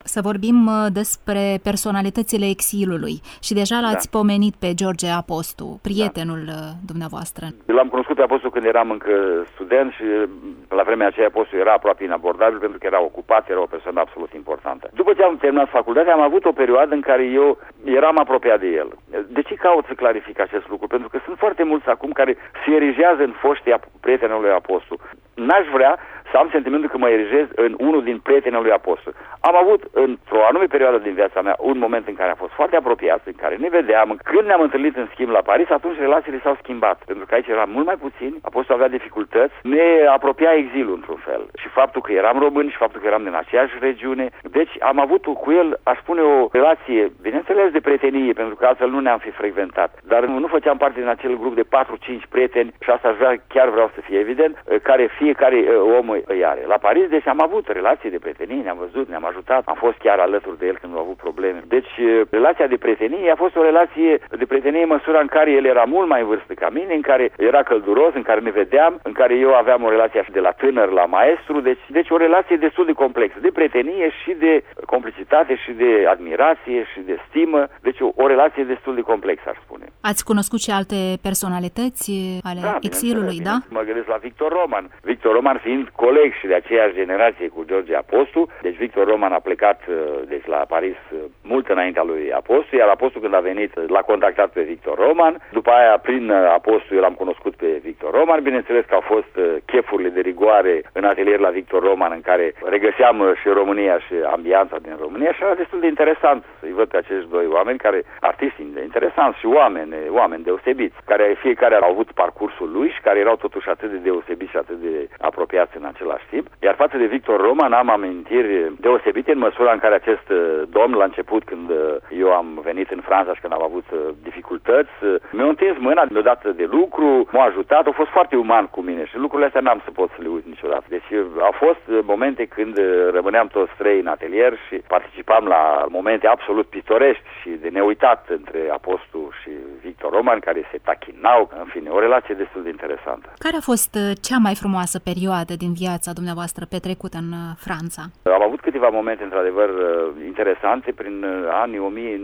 să vorbim despre personalitățile exilului și deja l-ați pomenit pe George Apostu, prietenul dumneavoastră. L-am cunoscut pe Apostu când eram încă student și la vremea aceea Apostu era aproape inabordabil pentru că era ocupat, era o persoană absolut importantă. După ce am terminat facultatea, am avut o perioadă în care eu eram apropiat de el. De ce caut să clarific acest lucru? Pentru că sunt foarte mulți acum care se erigează în foștii prietenul lui Apostu. N-aș vrea să am sentimentul că mă erigez în unul din prietenii lui Apostu. Am avut într-o anume perioadă din viața mea un moment în care am fost foarte apropiați, în care ne vedeam. Când ne-am întâlnit în schimb la Paris, atunci relațiile s-au schimbat, pentru că aici era mult mai puțin, Apostu avea dificultăți, ne apropia exilul într-un fel. Și faptul că eram români și faptul că eram din aceeași regiune. Deci am avut cu el, aș spune, o relație, bineînțeles, de prietenie, pentru că altfel nu ne-am fi frecventat. Dar nu făceam parte din acel grup de 4-5 prieteni și asta chiar vreau să fie evident, care fiecare om îi are. La Paris, deci am avut relații de prietenie, ne-am văzut, ne-am ajutat, am fost chiar alături de el când au avut probleme. Deci relația de prietenie a fost o relație de prietenie în măsura în care el era mult mai în vârstă ca mine, în care era călduros, în care ne vedeam, în care eu aveam o relație de la tânăr la maestru, deci o relație destul de complexă, de prietenie și de complicitate și de admirație și de stimă, deci o relație destul de complexă, aș spune. Ați cunoscut și alte personalități ale exilului, da? Mă gândesc la Victor Roman. Victor Roman fiind coleg și de aceeași generație cu George Apostu, deci Victor Roman a plecat deci la Paris mult înaintea lui Apostu, iar Apostu când a venit l-a contactat pe Victor Roman. După aia, prin Apostu, eu l-am cunoscut pe Victor Roman. Bineînțeles că au fost chefurile de rigoare în atelier la Victor Roman, în care regăseam și România și ambianța din România și era destul de interesant să-i văd pe acești doi oameni, care artiști interesanți și oameni deosebiți, care fiecare au avut parcursul lui și care erau totuși atât de deosebiți și atât de apropiați în același timp. Iar față de Victor Roman am amintiri deosebite în măsura în care acest domn, la început, când eu am venit în Franța și când am avut dificultăți, mi-a întins mâna, mi-a dat de lucru, m-a ajutat, a fost foarte uman cu mine și lucrurile astea n-am să pot să le uit niciodată. Deci au fost momente când rămâneam toți trei în atelier și participam la momente absolut pitorești și de neuitat între Apostu și Victor Roman, care se tachinau, în fine, o relație destul de interesantă. Care a fost cea mai frumoasă perioadă din viața dumneavoastră petrecută în Franța? Am avut câteva momente, într-adevăr, interesante prin anii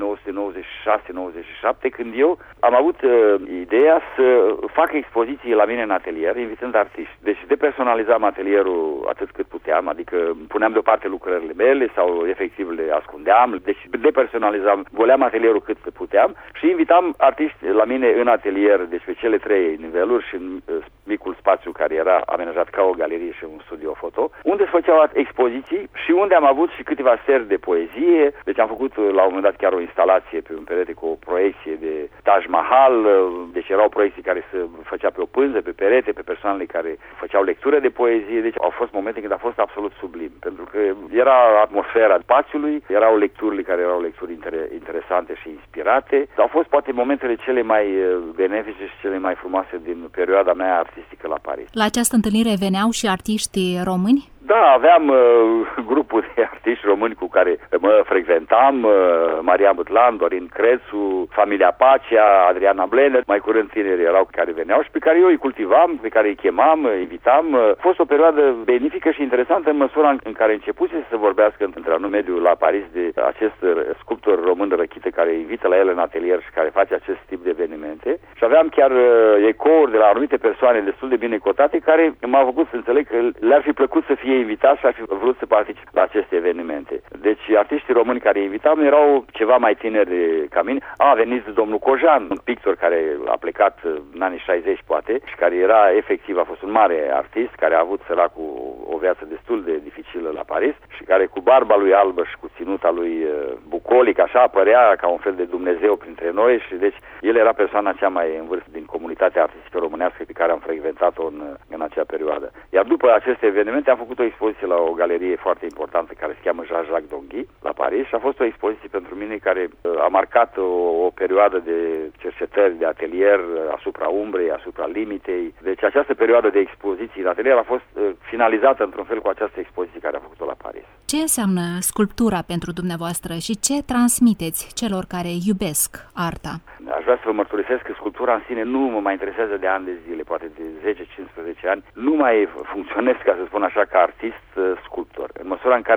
1996-97, când eu am avut ideea să fac expoziții la mine în atelier, invitând artiști. Deci depersonalizam atelierul atât cât puteam, adică puneam deoparte lucrările mele sau efectiv le ascundeam, deci depersonalizam, goleam atelierul cât puteam și invitam artiști la mine în atelier, deci pe cele trei niveluri și în micul spațiu care era amenajat ca o galerie și un studio foto, unde se făceau expoziții și unde am avut și câteva seri de poezie. Deci am făcut la un moment dat chiar o instalație pe un perete cu o proiecție de Taj Mahal, deci erau proiecții care se făcea pe o pânză, pe perete, pe persoanele care făceau lectură de poezie. Deci au fost momente când a fost absolut sublim, pentru că era atmosfera spațiului, erau lecturile care erau lecturi interesante și inspirate. Au fost poate momentele cele mai benefice și cele mai frumoase din perioada mea artistică la Paris. La această întâlnire veneau și artiști români? Da, aveam grupul de artiști români cu care mă frecventam, Maria Butlan, Dorin Crețu, familia Pacea, Adriana Blenner, mai curând tineri erau care veneau și pe care eu îi cultivam, pe care îi chemam, invitam. A fost o perioadă benefică și interesantă în măsura în care începuse să se vorbească într-un mediu la Paris de acest sculptor român Răchită care invită la el în atelier și care face acest tip de evenimente. Și aveam chiar ecouri de la anumite persoane destul de bine cotate care m-au făcut să înțeleg că le-ar fi plăcut să fie invitați și ar fi vrut să participe la aceste evenimente. Deci artiștii români care invitam erau ceva mai tineri ca mine. A venit domnul Cojan, un pictor care a plecat în anii 60 poate și care era efectiv, a fost un mare artist care a avut săracul o viață destul de dificilă la Paris și care cu barba lui albă și cu ținuta lui bucolic așa apărea ca un fel de Dumnezeu printre noi și deci el era persoana cea mai în vârstă din comunitatea artistică românească pe care am frecventat-o în acea perioadă. Iar după aceste evenimente am făcut o expoziție la o galerie foarte importantă care se cheamă Jean-Jacques Donghi la Paris și a fost o expoziție pentru mine care a marcat o perioadă de cercetări de atelier asupra umbrei, asupra limitei. Deci această perioadă de expoziții în atelier a fost finalizată într-un fel cu această expoziție care a făcut-o la Paris. Ce înseamnă sculptura pentru dumneavoastră și ce transmiteți celor care iubesc arta? Aș vrea să vă mărturisesc că sculptura în sine nu mă mai interesează de ani de zile, poate de 10-15 ani. Nu mai funcționez, ca să spun așa, ca artist sculptor. În măsura în care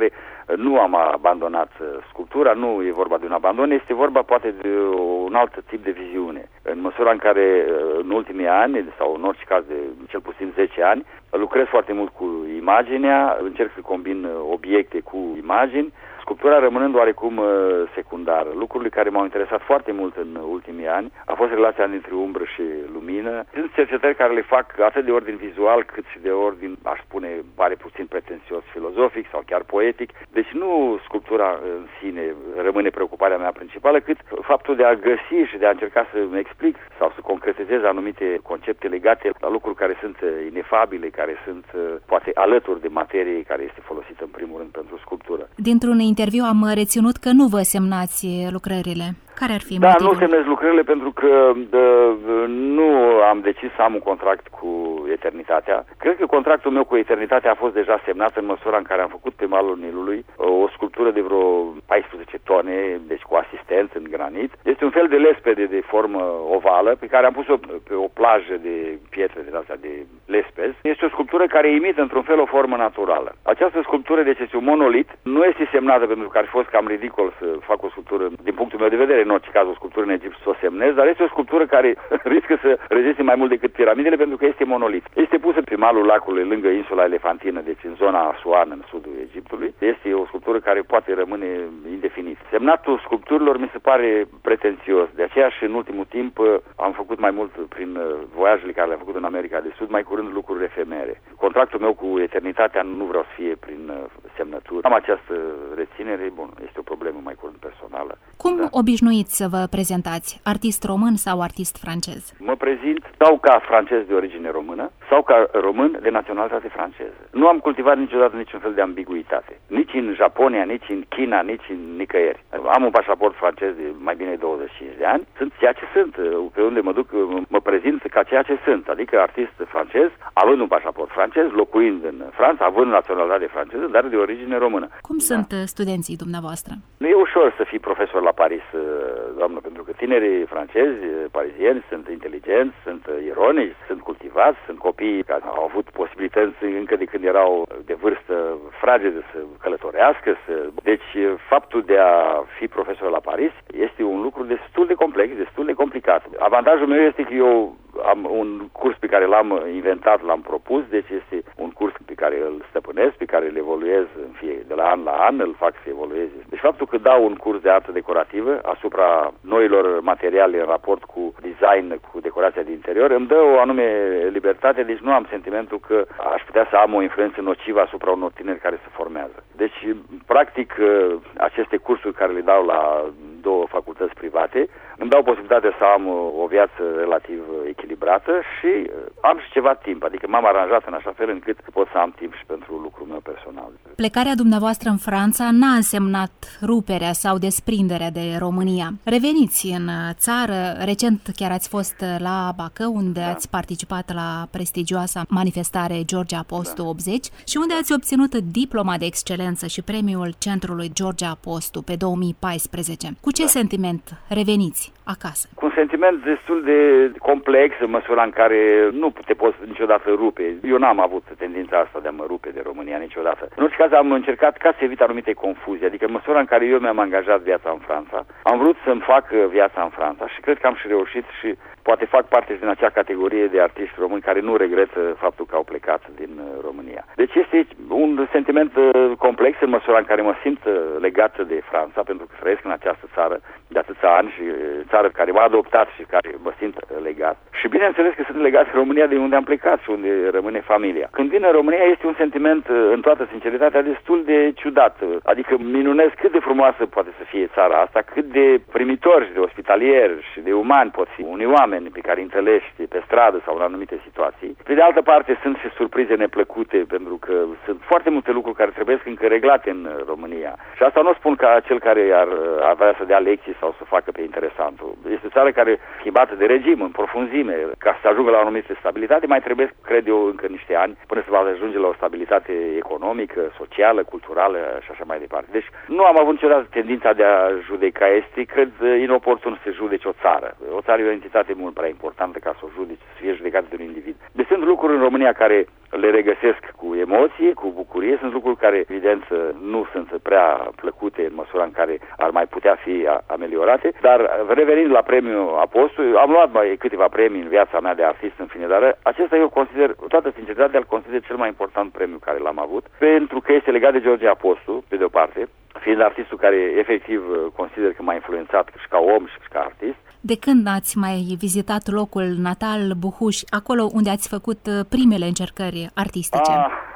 Nu am abandonat sculptura, nu e vorba de un abandon, este vorba poate de un alt tip de viziune. În măsura în care în ultimii ani, sau în orice caz de cel puțin 10 ani, lucrez foarte mult cu imaginea, încerc să combin obiecte cu imagini, sculptura rămânând oarecum secundară. Lucrurile care m-au interesat foarte mult în ultimii ani a fost relația dintre umbră și lumină. Sunt cercetări care le fac atât de ordin vizual cât și de ordin, aș spune, pare puțin pretențios filozofic sau chiar poetic. Deci nu sculptura în sine rămâne preocuparea mea principală, cât faptul de a găsi și de a încerca să-mi explic sau să concretizez anumite concepte legate la lucruri care sunt inefabile, care sunt poate alături de materie care este folosită în primul rând pentru sculptură. Dintr-un interviu am reținut că nu vă semnați lucrările. Care ar fi motivul? Da, nu semnez lucrările pentru că nu am decis să am un contract cu eternitatea. Cred că contractul meu cu eternitatea a fost deja semnat în măsura în care am făcut pe malul Nilului o sculptură de vreo 14 tone, deci cu asistență în granit. Este un fel de lespede de formă ovală pe care am pus-o pe o plajă de pietre de astea de lespezi. Este o sculptură care imită într-un fel o formă naturală. Această sculptură, deci este un monolit, nu este semnată pentru că ar fi fost cam ridicol să fac o sculptură, din punctul meu de vedere, în orice caz o sculptură în Egipt să o semnez, dar este o sculptură care riscă să reziste mai mult decât piramidele pentru că este monolit. Este pusă pe malul lacului lângă insula Elefantină, deci în zona Asuan, în sudul Egiptului. Este o sculptură care poate rămâne indefinit. Semnatul sculpturilor mi se pare pretențios. De aceea și în ultimul timp am făcut mai mult prin voiajele care le-am făcut în America de Sud, mai curând lucruri efemere. Contractul meu cu eternitatea nu vreau să fie prin semnături. Am această reținere, bun, este o problemă mai curând personală. Cum obișnuiți să vă prezentați? Artist român sau artist francez? Mă prezint sau ca francez de origine română sau ca român de naționalitate franceză. Nu am cultivat niciodată niciun fel de ambiguitate. Nici în Japonia, nici în China, nici în nicăieri. Am un pașaport francez de mai bine 25 de ani. Sunt ceea ce sunt. Pe unde mă duc, mă prezint ca ceea ce sunt. Adică artist francez, având un pașaport francez, locuind în Franța, având naționalitate franceză, dar de origine română. Cum sunt studenții dumneavoastră? Nu e ușor să fii profesor la Paris, doamnă, pentru că tinerii francezi, parizieni, sunt inteligenți, sunt ironici, sunt cultivați, sunt copii care au avut posibilități încă de când erau de vârstă fragedă să călătorească. Deci faptul de a fi profesor la Paris este un lucru destul de complex, destul de complicat. Avantajul meu este că eu am un curs pe care l-am inventat, l-am propus, deci este un curs pe care îl stăpânesc, pe care îl evoluez de la an la an, îl fac să evolueze. Deci faptul că dau un curs de artă decorativă asupra noilor materiale în raport cu design, cu decorația de interior, îmi dă o anume libertate, deci nu am sentimentul că aș putea să am o influență nocivă asupra unor tineri care se formează. Deci, practic, aceste cursuri care le dau la două facultăți private îmi dau posibilitatea să am o viață relativ echilibrată și am și ceva timp, adică m-am aranjat în așa fel încât pot să am timp și pentru lucrul meu personal. Plecarea dumneavoastră în Franța n-a însemnat ruperea sau desprinderea de România. Reveniți în țară, recent chiar ați fost la Bacău, unde ați participat la prestigioasa manifestare George Apostu 80 și unde ați obținut diploma de excelență și premiul Centrului George Apostu pe 2014. Cu ce sentiment reveniți acasă? Cu un sentiment destul de complex, în măsura în care nu te poți niciodată rupe. Eu n-am avut tendința asta de a mă rupe de România niciodată. În orice caz am încercat ca să evit anumite confuzii, adică în măsura în care eu mi-am angajat viața în Franța, am vrut să-mi fac viața în Franța și cred că am și reușit și poate fac parte din acea categorie de artiști români care nu regretă faptul că au plecat din România. Deci este un sentiment complex în măsura în care mă simt legat de Franța, pentru că trăiesc în această țară de atâția ani și țară care m-a adoptat și care mă simt legat. Și bineînțeles că sunt legat de România de unde am plecat și unde rămâne familia. Când vin în România este un sentiment, în toată sinceritatea, destul de ciudat. Adică minunez cât de frumoasă poate să fie țara asta, cât de primitori și de ospitalieri și de umani pot fi unii oameni pe care îi întâlnești pe stradă sau în anumite situații. Pe de altă parte sunt și surprize neplăcute, pentru că sunt foarte multe lucruri care trebuie încă reglate în România. Și asta nu spun ca cel care ar avea să dea lecții sau să facă pe interesantul. Este o țară care, schimbată de regim în profunzime, ca să ajungă la o anumită stabilitate, mai trebuie, cred eu, încă niște ani până să va ajunge la o stabilitate economică, socială, culturală și așa mai departe. Deci nu am avut niciodată tendința de a judeca. Este, cred, inoportun să judeci o țară. O țară e o entitate mult prea importantă ca să o judeci, să fie judecată de un individ. Deci sunt lucruri în România care le regăsesc cu emoție, cu bucurie. Sunt lucruri care, evident, nu sunt prea plăcute în măsura în care ar mai putea fi ameliorate, dar revenind la premiul Apostol, am luat mai câteva premii în viața mea de artist, în fine, dar acesta eu consider, cu toată sinceritatea, îl consider cel mai important premiu care l-am avut, pentru că este legat de George Apostol, pe de o parte, fiind artistul care efectiv consider că m-a influențat și ca om și ca artist. De când ați mai vizitat locul natal, Buhuș, acolo unde ați făcut primele încercări artistice?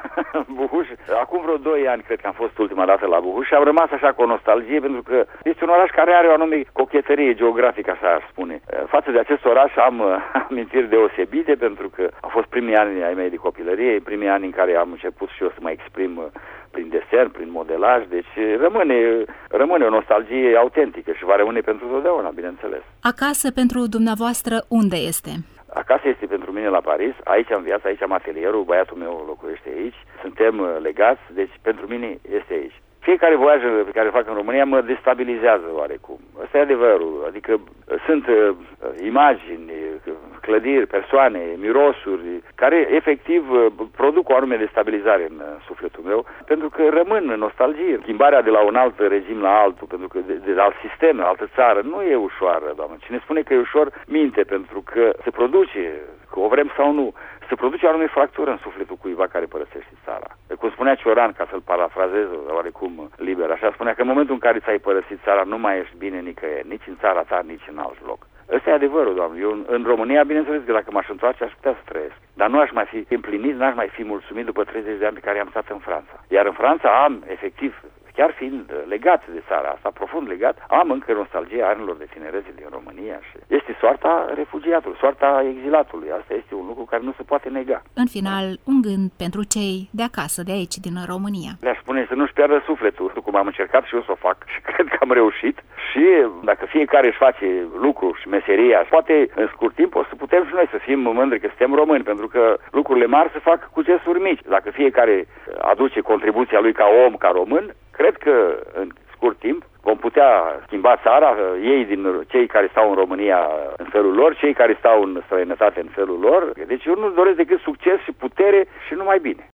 Buhuș, acum vreo 2 ani cred că am fost ultima dată la Buhuș și am rămas așa cu o nostalgie, pentru că este un oraș care are o anume cochetărie geografică, așa aș spune. Față de acest oraș am amintiri deosebite, pentru că au fost primii ani ai mei de copilărie, primii ani în care am început și eu să mă exprim prin desen, prin modelaj, deci rămâne o nostalgie autentică și va rămâne pentru totdeauna, bineînțeles. Acasă pentru dumneavoastră unde este? Acasă este pentru mine la Paris, aici am viața, aici am atelierul, băiatul meu locuiește aici, suntem legați, deci pentru mine este aici. Fiecare voiaj pe care îl fac în România mă destabilizează oarecum. Ăsta e adevărul, adică sunt imagini, clădiri, persoane, mirosuri, care efectiv produc o anume destabilizare în sufletul meu, pentru că rămân în nostalgie. Schimbarea de la un alt regim la altul, pentru că de alt sistem, la altă țară, nu e ușoară, doamnă. Cine spune că e ușor, minte, pentru că se produce, că o vrem sau nu, se produce o anume fractură în sufletul cuiva care părăsește țara. Cum spunea Cioran, ca să-l parafrazez oarecum liber, așa spunea că în momentul în care ți-ai părăsit țara, nu mai ești bine nicăieri, nici în țara ta, nici în alt loc. Ăsta e adevărul, doamne. Eu în România, bineînțeles că dacă m-aș întoarce, aș putea să trăiesc. Dar nu aș mai fi împlinit, n-aș mai fi mulțumit după 30 de ani pe care am stat în Franța. Iar în Franța am, efectiv, chiar fiind legat de țara asta, profund legat, am încă nostalgia anilor de tinerețe din România și este soarta refugiatului, soarta exilatului. Asta este un lucru care nu se poate nega. În final, un gând pentru cei de acasă, de aici, din România. Le-aș spune să nu-și piardă sufletul, cum am încercat și eu să o fac și cred că am reușit. Și dacă fiecare își face lucru și meseria, poate în scurt timp o să putem și noi să fim mândri că suntem români, pentru că lucrurile mari se fac cu gesturi mici. Dacă fiecare aduce contribuția lui ca om, ca român, cred că în scurt timp vom putea schimba țara, cei care stau în România în felul lor, cei care stau în străinătate în felul lor. Deci eu nu doresc decât succes și putere și numai bine.